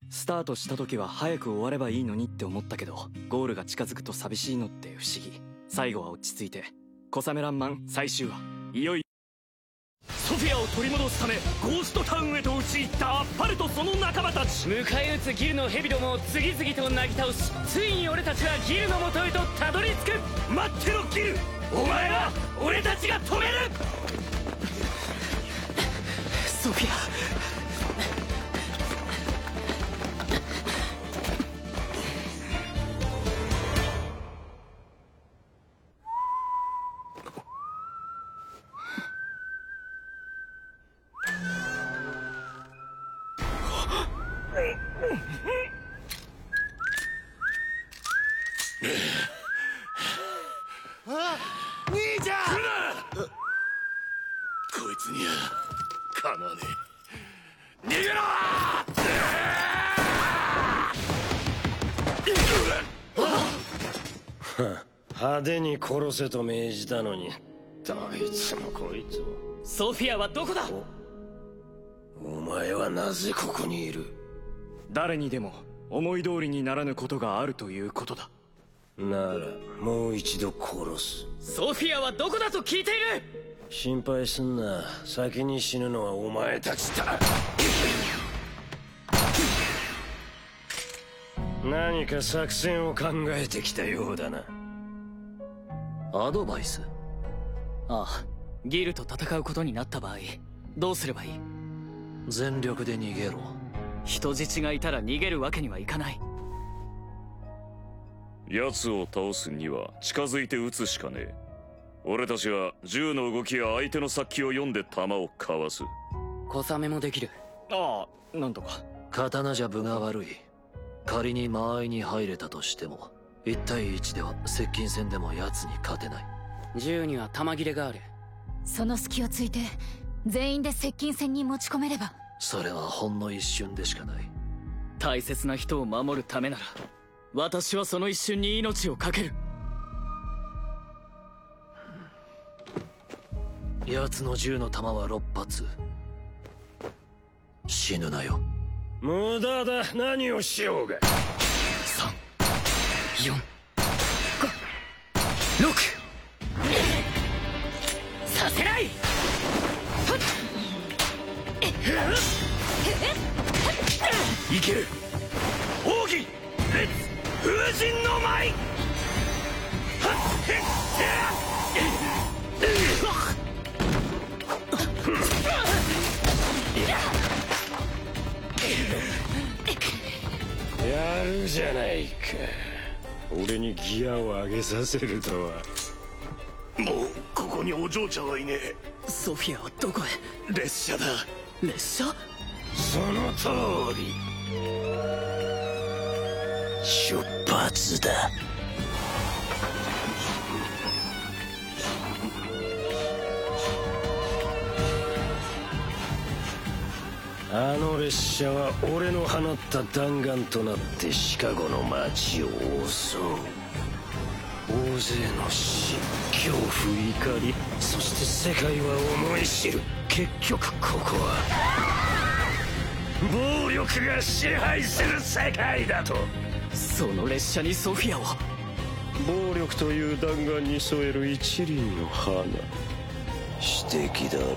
スタートした時は早く終わればいいのにって思ったけど、ゴールが近づくと寂しいのって不思議。最後は落ち着いて。小雨ランマン最終話、いよいよソフィアを取り戻すためゴーストタウンへと打ち入ったアッパルとその仲間たち。 迎え撃つギルのヘビどもを次々となぎ倒し、ついに俺たちはギルの元へとたどり着く。 待ってろギル、お前は俺たちが止める。 ソフィア、 兄ちゃん！こいつにはかなわねえ。逃げろー！派手に殺せと命じたのに、どいつもこいつも。 ソフィアはどこだ？ お前はなぜここにいる？ 誰にでも思い通りにならぬことがあるということだ。 ならもう一度殺す。 ソフィアはどこだと聞いている！ 心配すんな、先に死ぬのはお前たちだ。何か作戦を考えてきたようだな。 アドバイス？ああ、ギルと戦うことになった場合どうすればいい？ 全力で逃げろ。 人質がいたら逃げるわけにはいかない。 奴を倒すには近づいて撃つしかねえ。俺たちは銃の動きや相手の殺気を読んで弾をかわす。 小雨もできる。 ああ、なんとか。 刀じゃ分が悪い。仮に間合いに入れたとしても1対1では接近戦でも奴に勝てない。 銃には弾切れがある。 その隙をついて全員で接近戦に持ち込めれば。 それはほんの一瞬でしかない。 大切な人を守るためなら私はその一瞬に命を懸ける。 奴の銃の弾は6発。死ぬなよ。 無駄だ、何をしようが。 3、4、5、6。させない。 いける。奥義レッツ風神の舞。 やるじゃないか。俺にギアを上げさせるとは。 もうここにお嬢ちゃんはいねえ。 ソフィアはどこへ？ 列車だ。 列車？ その通り。出発だ。あの列車は俺の放った弾丸となってシカゴの街を襲う。大勢の死、恐怖、怒り、そして世界は思い知る。結局ここは暴力が支配する世界だと。 その列車にソフィアを。 暴力という弾丸に添える一輪の花。詩的だろう。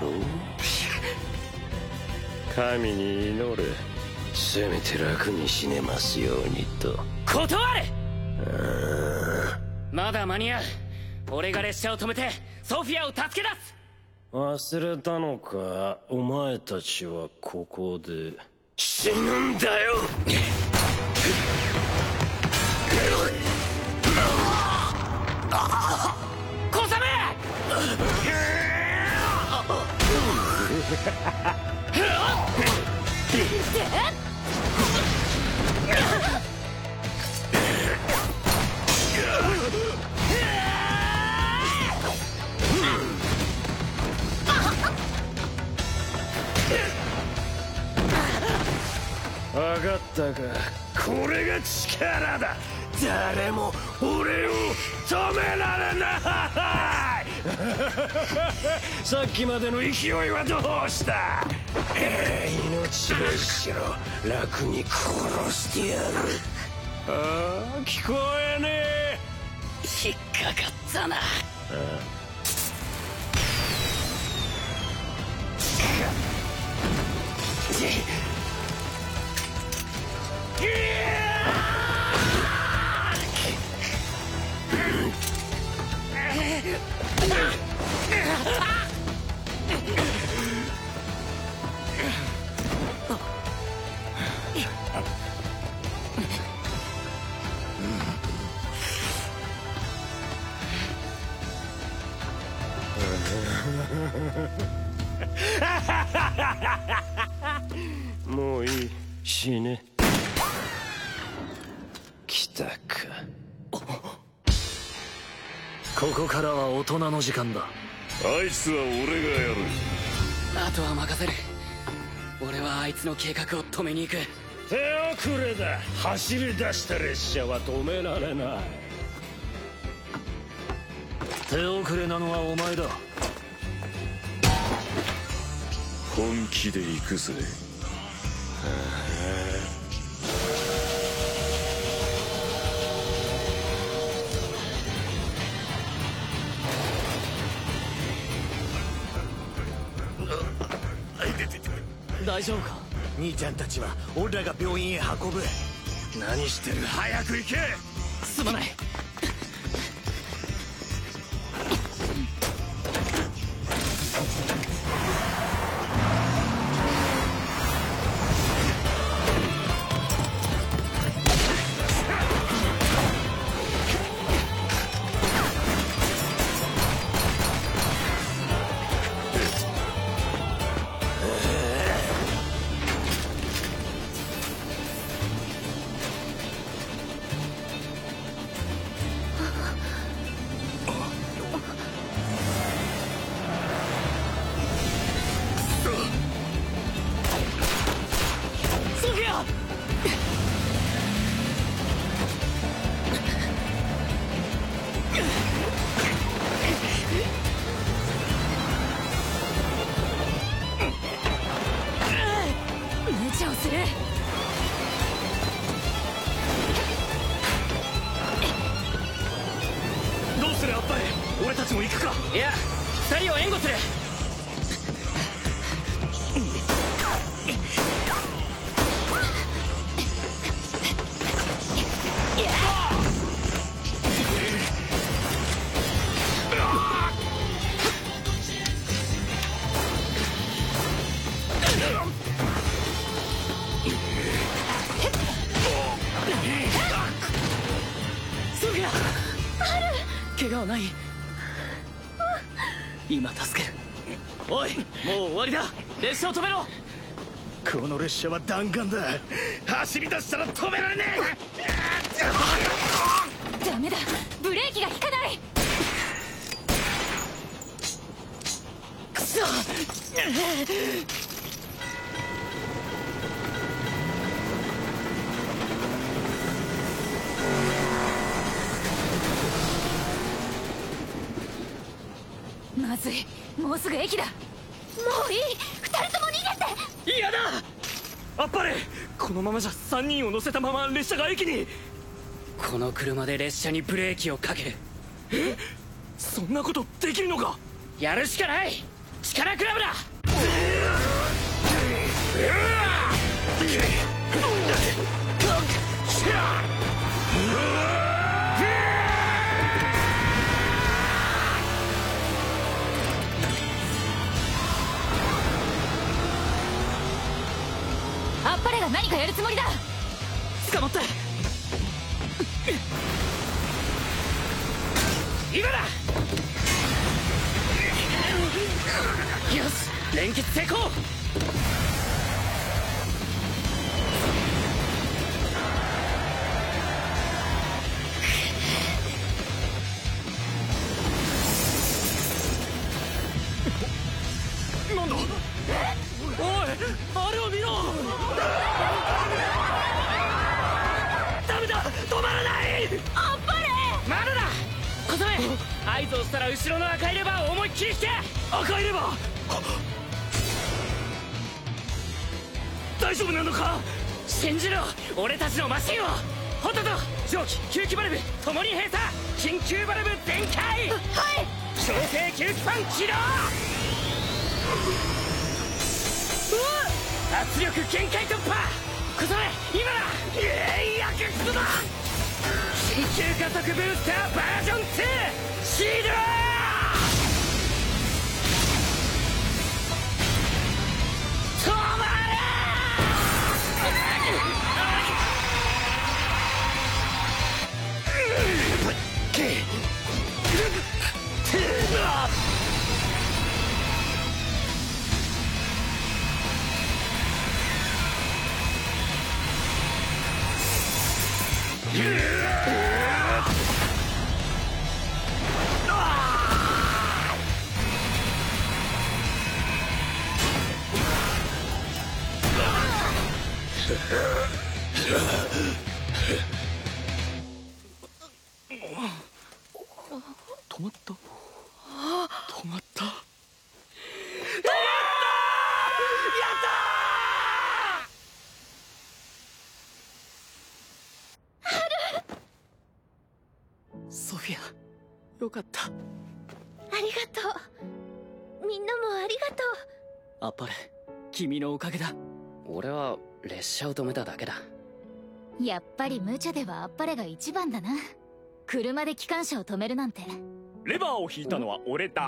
神に祈れ。せめて楽に死ねますようにと。 断れ。まだ間に合う。俺が列車を止めてソフィアを助け出す。 忘れたのか、お前たちはここで死ぬんだよ。 小雨。 分かったか。これが力だ。誰も俺を止められないさっきまでの勢いはどうした。命をしろ。楽に殺してやる。ああ、聞こえねえ。 引っかかったな。 もういい。死ね。来たか。 ここからは大人の時間だ。 あいつは俺がやる。 あとは任せる。俺はあいつの計画を止めに行く。 手遅れだ。走り出した列車は止められない。 手遅れなのはお前だ。 本気で行くぜ。 大丈夫か。 兄ちゃんたちは俺らが病院へ運ぶ。 何してる。早く行け。 すまない。 俺たちも行くか。 いや、二人を援護する。怪我はない？今助ける。おい、もう終わりだ。列車を止めろ。 この列車は弾丸だ。走り出したら止められねえ。ダメだ、ブレーキが効かない。 くそ。 まずい、もうすぐ駅だ。もういい、二人とも逃げて。 嫌だ。あっぱれ。このままじゃ3人を乗せたまま列車が駅に。 この車で列車にブレーキをかける。 え、そんなことできるのか。 やるしかない。力クラブだ。 あっぱれが何かやるつもりだ。 捕まって。 今だ。よし、連結成功。 なんだ。おい、あれを見ろ。 合図をしたら後ろの赤いレバーを思いっきり引け。 赤いレバー大丈夫なのか。 信じろ俺たちのマシンを。ホトと蒸気吸気バルブともに閉鎖。緊急バルブ全開。 はい。 強制吸気ファン起動。圧力限界突破。小雨今だ。やけくそだ。緊急加速ブースターバージョン2シード。止まれ。 止まった止まった。ソフィアよかった。 ありがとう。みんなもありがとあっぱれ君のおかげだ。 俺は列車を止めただけだ。 う。やっぱり無茶ではあっぱれが一番だな。車で機関車を止めるなんて。 レバーを引いたのは俺だ。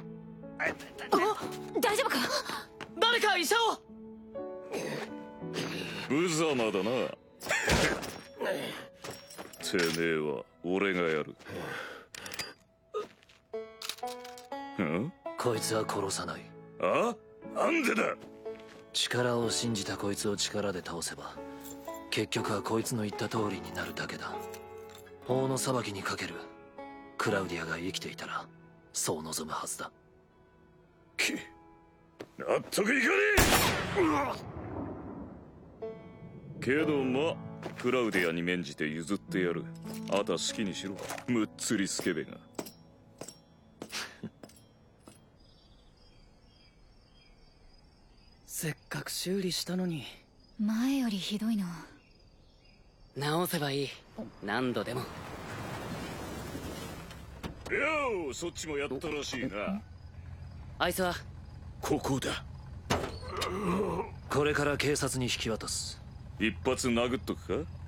大丈夫か。 誰か医者を。 無様だな。てめえは俺がやる。 こいつは殺さない。 あ？なんでだ。 力を信じたこいつを力で倒せば結局はこいつの言った通りになるだけだ。法の裁きにかける。クラウディアが生きていたらそう望むはずだ。 納得いかねえ。けどまあクラウディアに免じて譲ってやる。あた好きにしろむっつりスケベが。 せっかく修理したのに。 前よりひどいな。 直せばいい。何度でも。 ようそっちもやったらしいな。 あいつはここだ。 これから警察に引き渡す。 一発殴っとくか。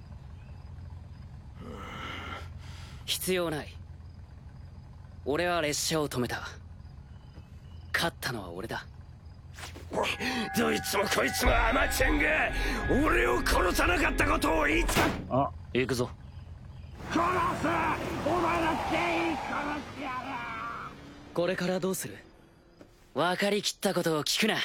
必要ない。俺は列車を止めた。勝ったのは俺だ。 どいつもこいつもアマちゃんが俺を殺さなかったことを言いつか。 あ、行くぞ。 殺す。お前だっていい殺しやろ。 これからどうする。 分かりきったことを聞くな。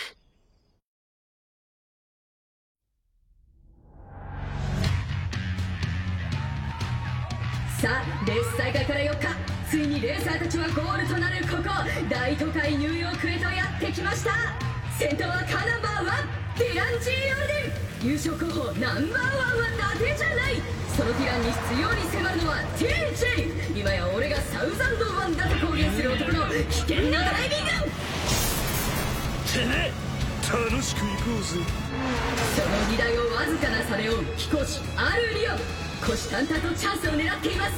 さあレース再開から4日、ついにレーサーたちはゴールとなるここ大都会ニューヨークへとやってきました。先頭はカナンバー1ディラン・G・オルデン。優勝候補ナンバー1は伊達じゃない。そのディランに執拗に迫るのは TJ。 今や俺がサウザンド1だと公言する男の危険なドライビング。 てめえ楽しく行こうぜ。 その荷台をわずかな差で追う飛行士アルリオ。虎視眈々とチャンスを狙っています。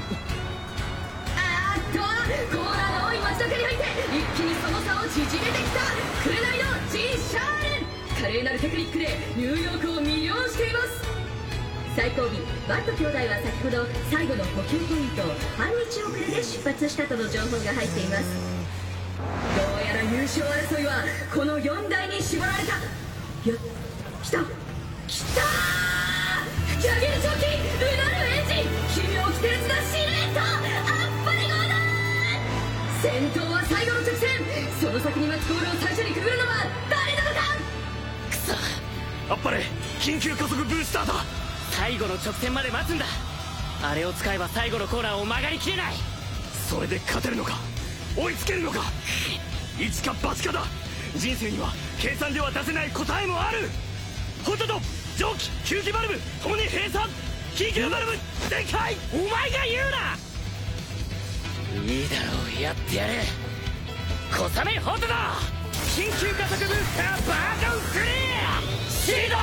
コーナーの多い街中に入って一気にその差を縮めてきた紅の G シャーレン。華麗なるテクニックでニューヨークを魅了しています。最後尾バット兄弟は先ほど最後の補給ポイント半日遅れで出発したとの情報が入っています。どうやら優勝争いはこの4台に絞られた。来た吹き上げる蒸気うなるエンジン奇妙奇天なシルエットあっぱれ号だ。先頭は最後の直線。その先に待つゴールを最初にくぐるのは誰なのか。 くそあっぱれ緊急加速ブースターだ。 最後の直線まで待つんだ。あれを使えば最後のコーナーを曲がりきれない。 それで勝てるのか追いつけるのか。一か八かだ。人生には計算では出せない答えもある。ホトと蒸気吸気バルブともに閉鎖。緊急バルブ全開。 お前が言うな。 いいだろう、やってやる。小雨ホートだ。緊急加速ブースターバージョン3始動。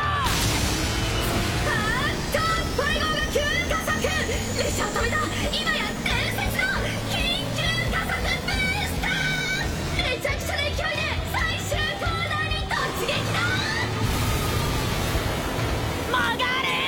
ファイゴーが急加速。列車を止めた。今や伝説の緊急加速ブースター。めちゃくちゃな勢いで最終コーナーに突撃だ。曲がれ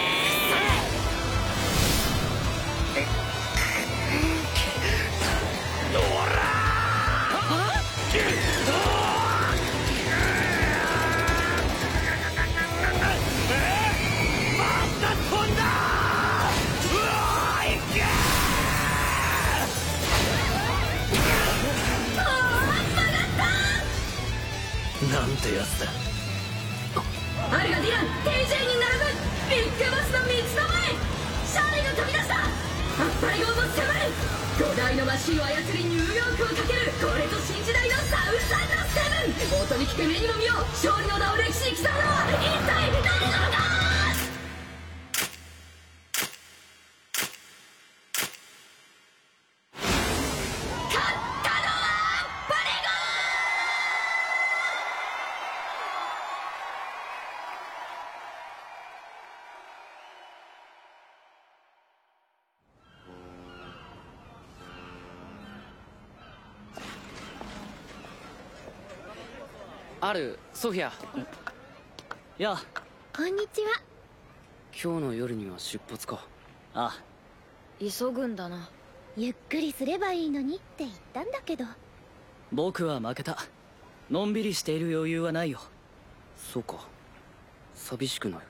なんてやつだ。 アルガディラン TJ に並ぶ。ビッグボスの三つどもえ。シャーレが飛び出した。アッパレ号も迫る。5台のマシンを操りニューヨークをかける。これぞ新時代のサウス&セブン。音に聞く目にも見よう。勝利の名を歴史に刻むのは一体誰なのか。 あるソフィア。 やあ。 こんにちは。 今日の夜には出発か。 ああ。 急ぐんだな。ゆっくりすればいいのにって言ったんだけど。 僕は負けた。のんびりしている余裕はないよ。 そうか。寂しくなる。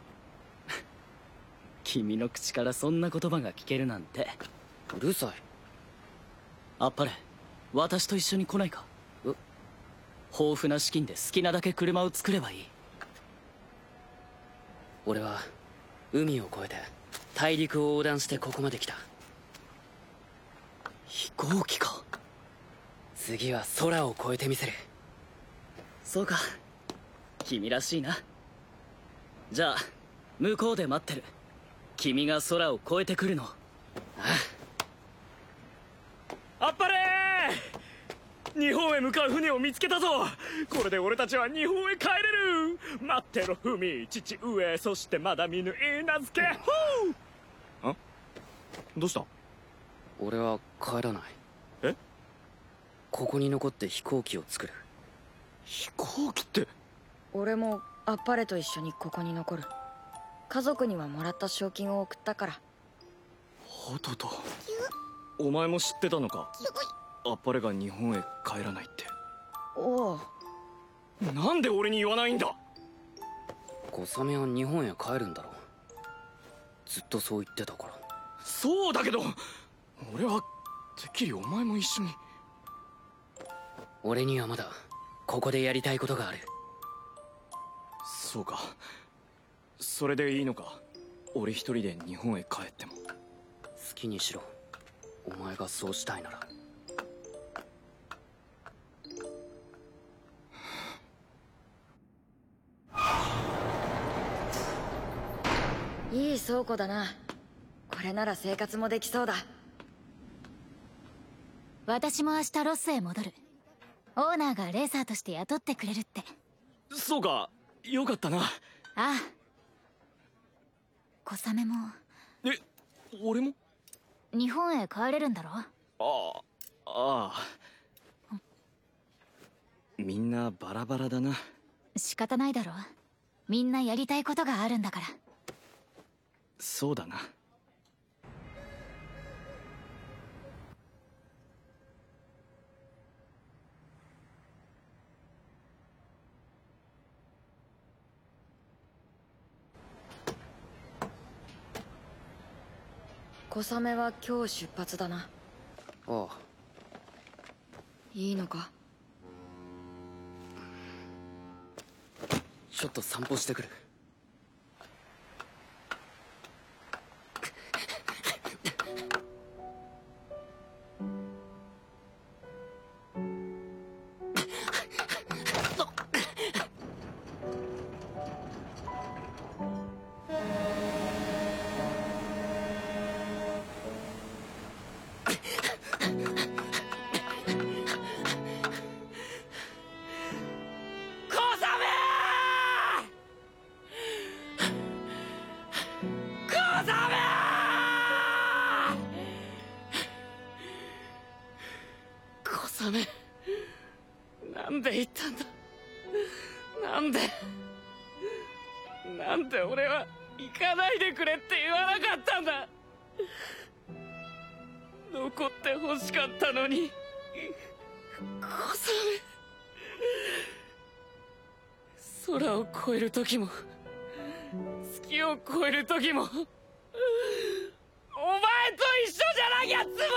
君の口からそんな言葉が聞けるなんて。 うるさい。 あっぱれ、私と一緒に来ないか。豊富な資金で好きなだけ車を作ればいい。 俺は海を越えて大陸を横断してここまで来た。 飛行機か。 次は空を越えてみせる。 そうか、君らしいな。じゃあ向こうで待ってる。君が空を越えてくるの。ああっぱれー。日本へ向かう船を見つけたぞ。これで俺たちは日本へ帰れる。待ってろフミ、父上、そしてまだ見ぬ稲付け。ん？どうした？ 俺は帰らない。 え？ ここに残って飛行機を作る。 飛行機って？ 俺もあっぱれと一緒にここに残る。家族にはもらった賞金を送ったから。 ホトト、お前も知ってたのか？あっぱれが日本へ帰らないって。 おう。 なんで俺に言わないんだ。 小雨は日本へ帰るんだろう。ずっとそう言ってたから。 そうだけど俺はてっきりお前も一緒に。 俺にはまだここでやりたいことがある。 そうか、それでいいのか。俺一人で日本へ帰っても。 好きにしろ。お前がそうしたいなら。 いい倉庫だな。これなら生活もできそうだ。 私も明日ロスへ戻る。オーナーがレーサーとして雇ってくれるって。 そうか、よかったな。 ああ。小雨も。 え、俺も？ 日本へ帰れるんだろ？ ああ。みんなバラバラだな。 仕方ないだろ。みんなやりたいことがあるんだから。 そうだな。 小雨は今日出発だな。 ああ。 いいのか？ ちょっと散歩してくる。 小雨、なんで言ったんだ。なんで俺は行かないでくれって言わなかったんだ。残って欲しかったのに。小雨、空を越える時も月を越える時もお前と一緒じゃなきゃつまらんだ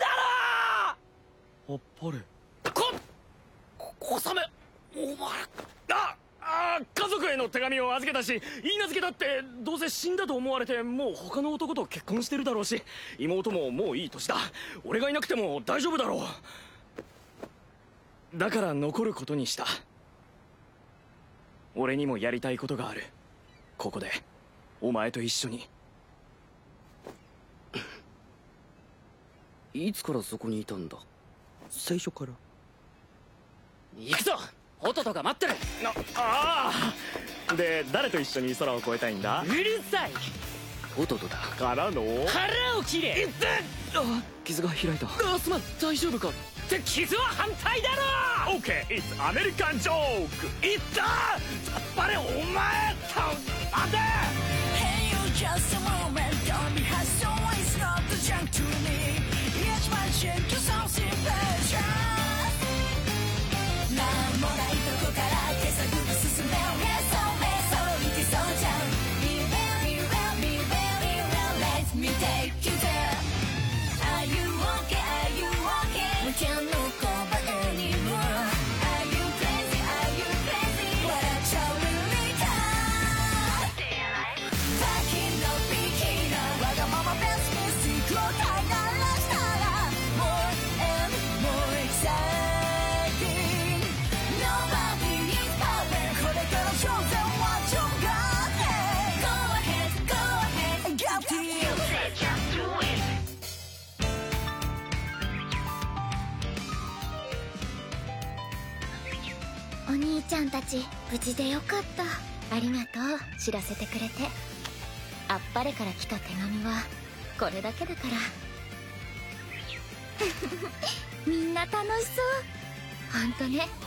ろ。 あっぱれ。 小雨、お前。 家族への手紙を預けたし、許嫁だってどうせ死んだと思われてもう他の男と結婚してるだろうし、妹ももういい年だ。俺がいなくても大丈夫だろう。だから残ることにした。俺にもやりたいことがある。ここでお前と一緒に。 いつからそこにいたんだ。 最初から。 行くぞ、ホトトが待ってる。 で、誰と一緒に空を越えたいんだ。 うるさい。ホトトだ。 からの腹を切れ。 傷が開いた。 すまん、大丈夫か。って傷は反対だろ。 オーケー、It's アメリカンジョーク。いった。やっぱりお前待て。 Hey you just a moment, don't be hustle, it's not the junk to me. Each man check your something precious. なんもないとこから手探り進んで Yes, so bad, so いけそうじゃん。 Be well, be well, be well, be well, let me take you there. Are you okay, are you okay? We can't look over anymore. Are you crazy, are you crazy? What a really time. Fucking no beginner, わがままベースミスティックを飼いならしたら More and more exciting. Nobody is perfect, これから挑戦は順がね。 Go ahead, go ahead, and get to you. Just do it. お兄ちゃんたち無事でよかった。ありがとう、知らせてくれて。あっぱれから来た手紙はこれだけだから。みんな楽しそう。ほんとね。